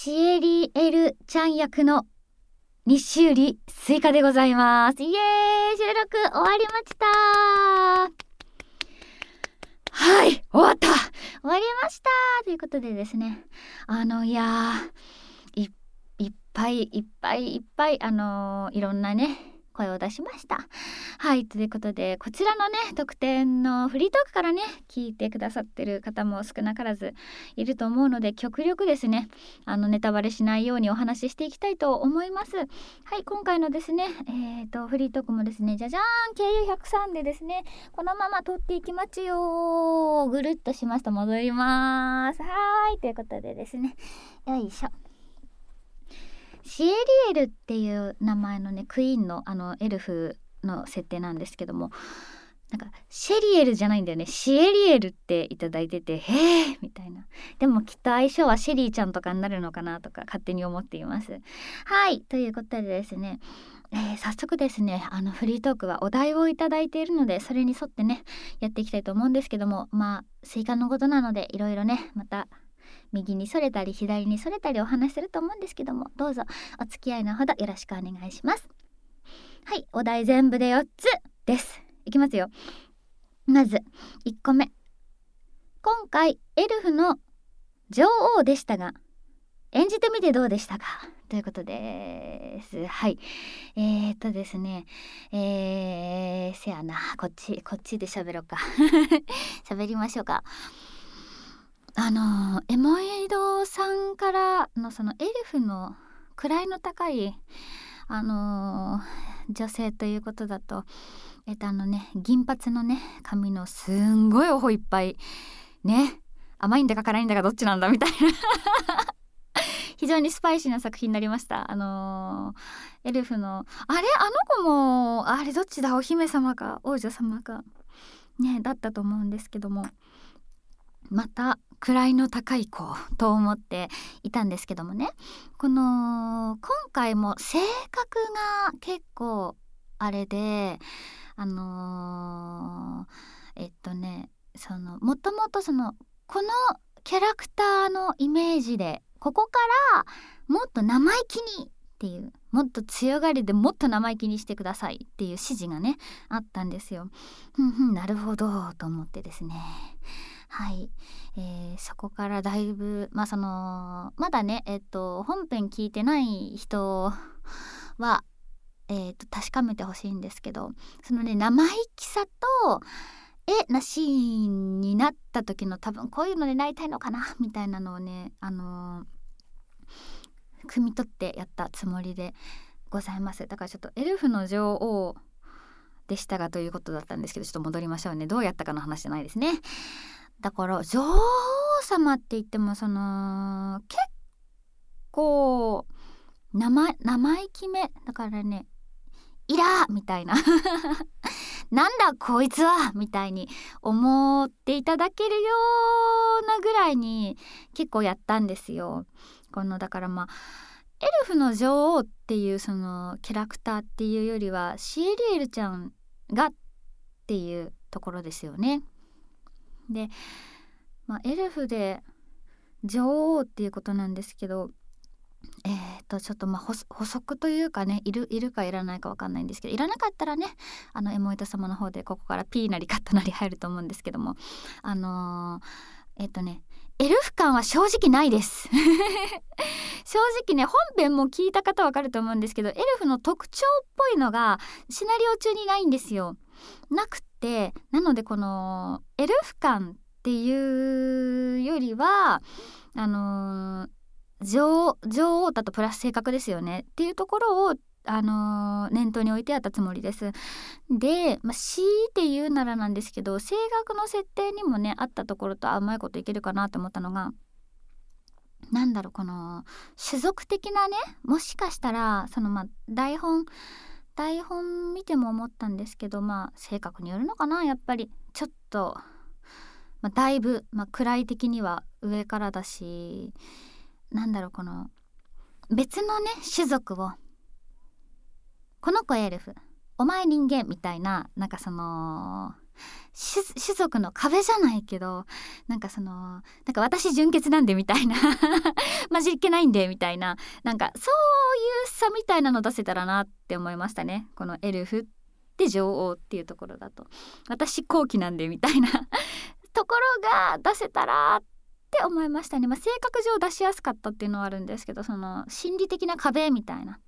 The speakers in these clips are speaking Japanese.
シエリエルちゃん役の西瓜スイカでございます。イエーイ、収録終わりました。はい、終わった、終わりましたということでですね、いやー、いっぱいいろんなね声を出しました。はい、ということでこちらのね特典のフリートークからね聞いてくださってる方も少なからずいると思うので、極力ですねネタバレしないようにお話ししていきたいと思います。はい、今回のですねフリートークもですね、じゃじゃーん、経由103でですねこのまま撮っていきますよ。ぐるっとしますと戻ります。はーい、ということでですね、よいしょ。シエリエルっていう名前のねクイーンのエルフの設定なんですけども、なんかシェリエルじゃないんだよね、シエリエルっていただいてて、へーみたいな。でもきっと相性はシェリーちゃんとかになるのかなとか勝手に思っています。はい、ということでですね、早速ですねフリートークはお題をいただいているので、それに沿ってねやっていきたいと思うんですけども、スイカのことなのでいろいろねまた右にそれたり左にそれたりお話しすると思うんですけども、どうぞお付き合いのほどよろしくお願いします。はい、お題全部で4つです。いきますよ。まず1個目、今回エルフの女王でしたが演じてみてどうでしたかということです。はい、ですねせやな、こっちで喋ろうか喋りましょうか。エモイドさんからのそのエルフの位の高い女性ということだと、銀髪のね髪のすんごいおほいっぱいね、甘いんだか辛いんだかどっちなんだみたいな非常にスパイシーな作品になりました。エルフの子もどっちだ、お姫様か王女様かねだったと思うんですけども、また位の高い子と思っていたんですけどもね、今回も性格が結構あれでもともとこのキャラクターのイメージでここからもっと生意気にっていう、もっと強がりでもっと生意気にしてくださいっていう指示がねあったんですよ。なるほどと思ってですね、はい、そこからだいぶまだね本編聞いてない人は確かめてほしいんですけど、そのね生意気さとなシーンになった時の多分こういうのでなりたいのかなみたいなのをね汲み取ってやったつもりでございます。だからちょっとエルフの女王でしたがということだったんですけど、ちょっと戻りましょうね。どうやったかの話じゃないですね。だから女王様って言っても結構生意気めだからね、イラーみたいななんだこいつはみたいに思っていただけるようなぐらいに結構やったんですよ。だからエルフの女王っていうそのキャラクターっていうよりはシエリエルちゃんがっていうところですよね。で、エルフで女王っていうことなんですけど、ちょっと補足というかね、いるかいらないか分かんないんですけど、いらなかったらねエモイト様の方でここからピーなりカットなり入ると思うんですけども、エルフ感は正直ないです正直ね、本編も聞いた方わかると思うんですけど、エルフの特徴っぽいのがシナリオ中にないんですよ。なくて、なのでこのエルフ感っていうよりは女王だとプラス性格ですよねっていうところを念頭に置いてやったつもりです。で、強いて言うならなんですけど、性格の設定にもねあったところとうまいこといけるかなと思ったのが、この種族的なね、もしかしたら台本見ても思ったんですけど、性格によるのかな、やっぱりちょっと、だいぶ、位的には上からだし、この別のね種族をこの子エルフお前人間みたいな、種族の壁じゃないけど、私純潔なんでみたいなまあ味気ないんでみたいな、なんかそういう差みたいなの出せたらなって思いましたね。このエルフで女王っていうところだと、私後期なんでみたいなところが出せたらって思いましたね。性格上出しやすかったっていうのはあるんですけど、その心理的な壁みたいな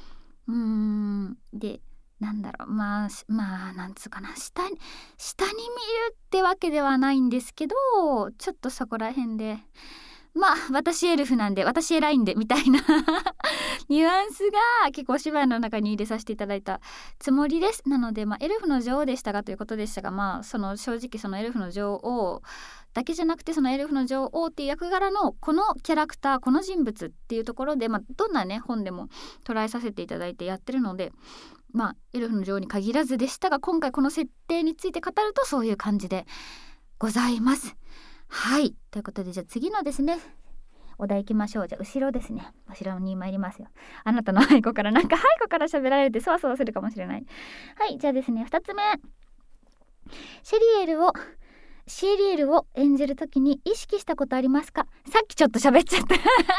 で、なんだろう、なんつうかな、下に見るってわけではないんですけど、ちょっとそこら辺で私エルフなんで私偉いんでみたいなニュアンスが結構お芝居の中に入れさせていただいたつもりです。なのでエルフの女王でしたがということでしたが、その正直そのエルフの女王だけじゃなくて、そのエルフの女王っていう役柄のこのキャラクター、この人物っていうところで、どんなね本でも捉えさせていただいてやってるので、エルフの女王に限らずでしたが、今回この設定について語るとそういう感じでございます。はい、ということで、じゃあ次のですねお題いきましょう。じゃあ後ろですね、後ろに参りますよ。あなたの背後から背後から喋られてそわそわするかもしれない。はい、じゃあですね、2つ目、シェリエルを演じるときに意識したことありますか？さっきちょっと喋っちゃった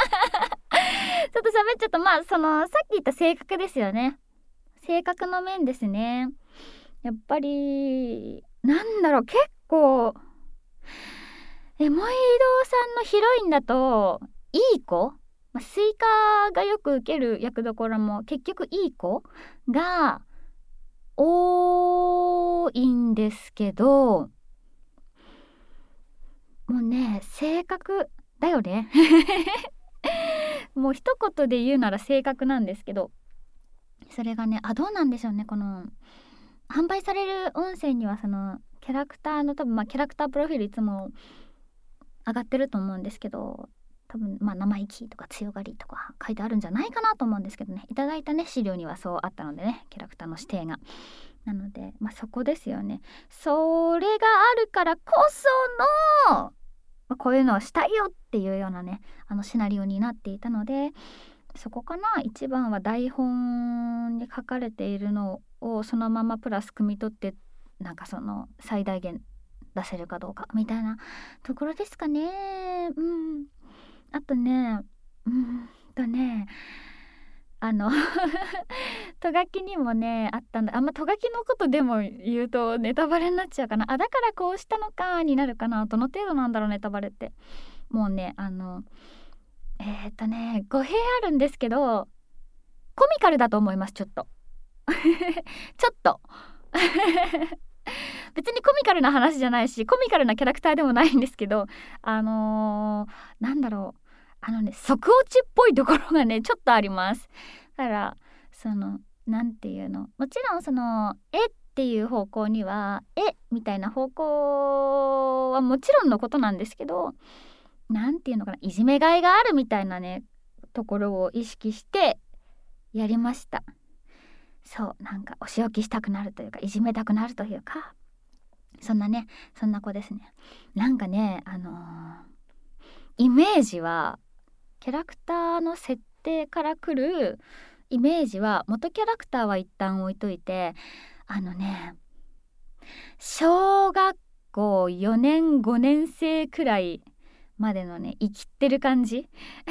そのさっき言った性格ですよね。性格の面ですね。やっぱりなんだろう、結構エモい堂さんのヒロインだといい子、スイカがよく受ける役どころも結局いい子が多いんですけど、もうね、性格だよねもう一言で言うなら性格なんですけど、それがね、どうなんでしょうね、この販売される音声にはそのキャラクターのキャラクタープロフィールいつも上がってると思うんですけど、多分生意気とか強がりとか書いてあるんじゃないかなと思うんですけどね、いただいたね資料にはそうあったのでね、キャラクターの指定がなので、そこですよね。それがあるからこその、こういうのをしたいよっていうようなねシナリオになっていたので、そこかな。一番は台本に書かれているのをそのままプラス汲み取って、その最大限出せるかどうかみたいなところですかね。あとねトガキにもねあったんだ。トガキのことでも言うとネタバレになっちゃうかな。だからこうしたのかになるかな。どの程度なんだろうネタバレって。もうね語弊あるんですけどコミカルだと思います。ちょっとちょっと別にコミカルな話じゃないしコミカルなキャラクターでもないんですけど、なんだろう、即落ちっぽいところがねちょっとあります。だからなんていうの、もちろんっていう方向にはみたいな方向はもちろんのことなんですけど、なんていうのかな、いじめがいがあるみたいなねところを意識してやりました。そう、お仕置きしたくなるというかいじめたくなるというか、そんな子ですね。イメージはキャラクターの設定から来るイメージは、元キャラクターは一旦置いといて、小学校4年5年生くらいまでのね生きってる感じ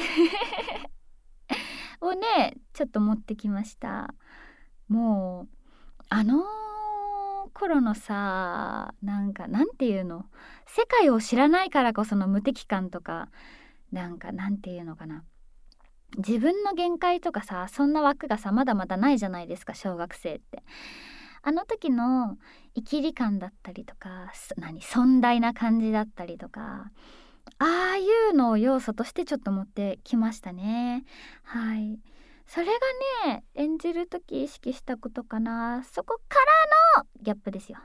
をねちょっと持ってきました。もう頃のさ、なんていうの、世界を知らないからこその無敵感とか、なんていうのかな、自分の限界とかさ、そんな枠がさまだまだないじゃないですか、小学生って。あの時のイキリ感だったりとか、尊大な感じだったりとか、ああいうのを要素としてちょっと持ってきましたね。はい、それがね演じる時意識したことかな。そこからのギャップですよ。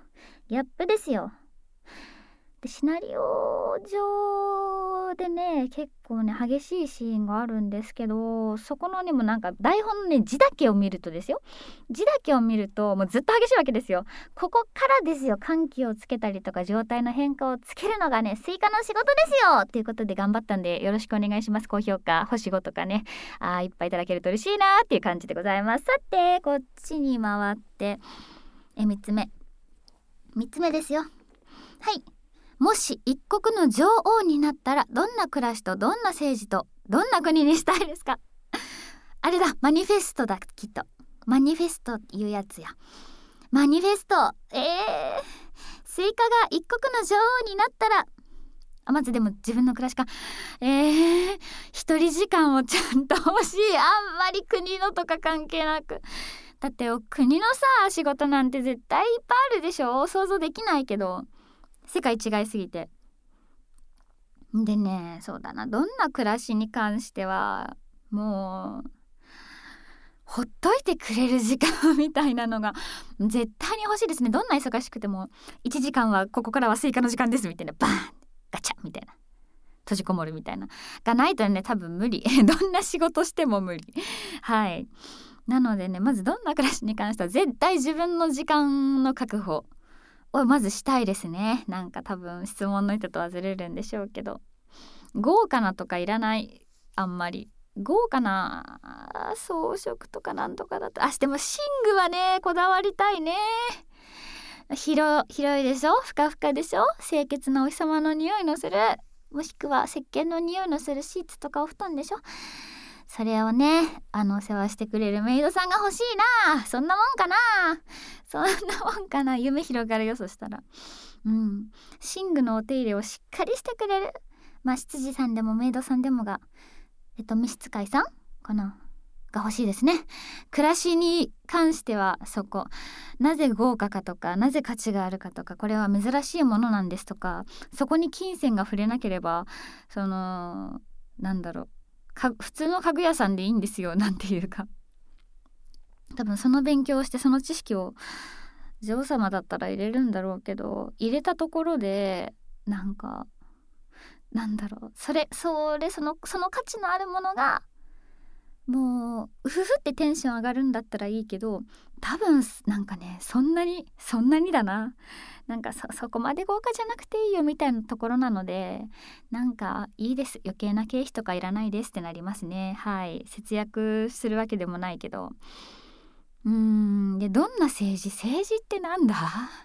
でシナリオ上でね結構ね激しいシーンがあるんですけど、そこのねも台本のね字だけを見るともうずっと激しいわけですよ。ここからですよ、緩急をつけたりとか状態の変化をつけるのがねスイカの仕事ですよっていうことで頑張ったんで、よろしくお願いします。高評価星5とかねいっぱいいただけると嬉しいなっていう感じでございます。さてこっちに回って3つ目ですよ。はい、もし一国の女王になったらどんな暮らしとどんな政治とどんな国にしたいですか？あれだ、マニフェストだ、きっと。マニフェストいうやつや。マニフェスト。スイカが一国の女王になったら、まずでも自分の暮らしか。一人時間をちゃんと欲しい。あんまり国のとか関係なく。だって国のさ、仕事なんて絶対いっぱいあるでしょ。想像できないけど、世界違いすぎて。でね、そうだな、どんな暮らしに関してはもうほっといてくれる時間みたいなのが絶対に欲しいですね。どんな忙しくても1時間はここからはスイカの時間ですみたいな、バーンガチャみたいな、閉じこもるみたいながないとね、多分無理どんな仕事しても無理はい。なのでね、まずどんな暮らしに関しては絶対自分の時間の確保をまずしたいですね。なんか多分質問の意図とはずれるんでしょうけど、豪華なとかいらない。あんまり豪華な装飾とかなんとかだと、でも寝具はねこだわりたいね。広いでしょ、ふかふかでしょ、清潔なお日様の匂いのする、もしくは石鹸の匂いのするシーツとかお布団でしょ。それをねお世話してくれるメイドさんが欲しいな。そんなもんかな、夢広がるよ。そしたら寝具のお手入れをしっかりしてくれる、執事さんでもメイドさんでもが召使いさんかなが欲しいですね。暮らしに関してはそこ、なぜ豪華かとか、なぜ価値があるかとか、これは珍しいものなんですとか、そこに金銭が触れなければ普通の家具屋さんでいいんですよ、なんていうか。多分その勉強をしてその知識を女王様だったら入れるんだろうけど、入れたところでその価値のあるものがもうふふってテンション上がるんだったらいいけど、多分そんなにだな、そこまで豪華じゃなくていいよみたいなところなので、いいです、余計な経費とかいらないですってなりますね。はい。節約するわけでもないけど、でどんな政治ってなんだ、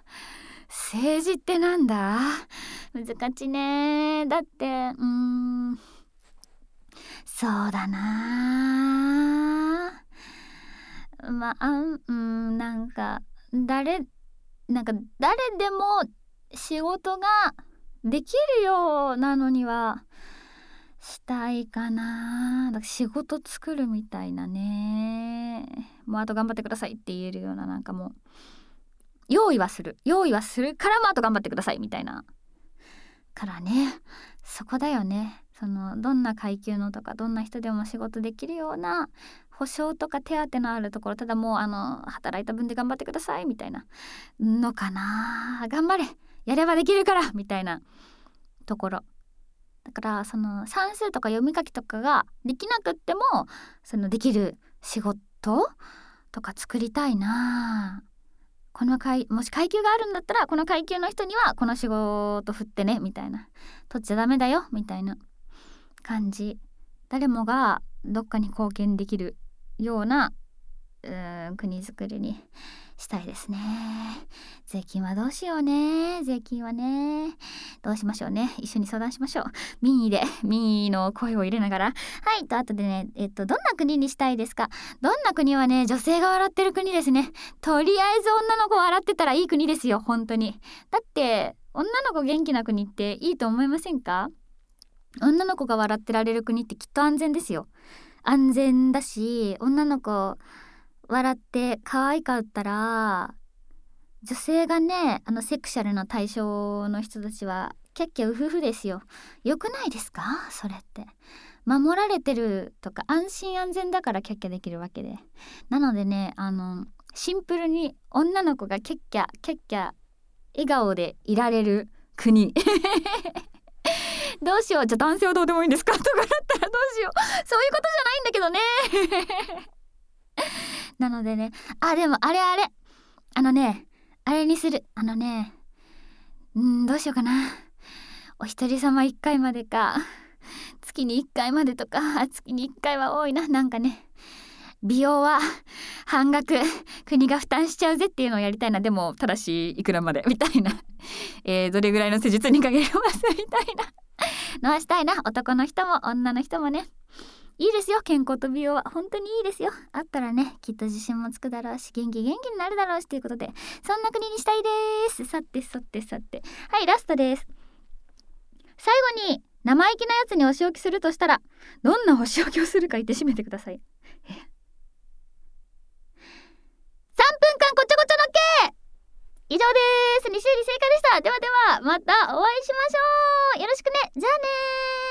難しいね。だってそうだな、誰でも仕事ができるようなのにはしたいかな。仕事作るみたいなね。もうあと頑張ってくださいって言えるような、もう用意はするからもあと頑張ってくださいみたいなからね。そこだよね。どんな階級のとかどんな人でも仕事できるような保証とか手当のあるところ、ただもう働いた分で頑張ってくださいみたいなのかな。頑張れ、やればできるからみたいなところだから、算数とか読み書きとかができなくってもできる仕事とか作りたいな。もし階級があるんだったら、この階級の人にはこの仕事振ってねみたいな、取っちゃダメだよみたいな感じ、誰もがどっかに貢献できるような国づくりにしたいですね。税金はどうしようね。税金はねどうしましょうね。一緒に相談しましょう。民意の声を入れながら。はいと、あとでねどんな国にしたいですか。どんな国はね、女性が笑ってる国ですね。とりあえず女の子笑ってたらいい国ですよ、本当に。だって女の子元気な国っていいと思いませんか。女の子が笑ってられる国ってきっと安全ですよ。安全だし、女の子笑って可愛かったら、女性がねセクシャルな対象の人たちはキャッキャウフフですよ。よくないですか。それって守られてるとか安心安全だからキャッキャできるわけで、なのでねシンプルに女の子がキャッキャ笑顔でいられる国どうしよう、じゃあ男性はどうでもいいんですかとかだったらどうしよう、そういうことじゃないんだけどねなのでね、でもあれにする。どうしようかな。お一人様1回までか、月に1回までとか。月に1回は多いな。美容は半額国が負担しちゃうぜっていうのをやりたいな。でもただしいくらまでみたいなどれぐらいの施術にかけますみたいなのはしたいな。男の人も女の人もね、いいですよ。健康と美容は本当にいいですよ。あったらね、きっと自信もつくだろうし、元気になるだろうしということで、そんな国にしたいです。さてはい、ラストです。最後に生意気なやつにお仕置きするとしたら、どんなお仕置きをするか言って締めてください。3分間こちょこちょのけ以上です。2修理正解でした。ではまたお会いしましょう。よろしくね。じゃあねー。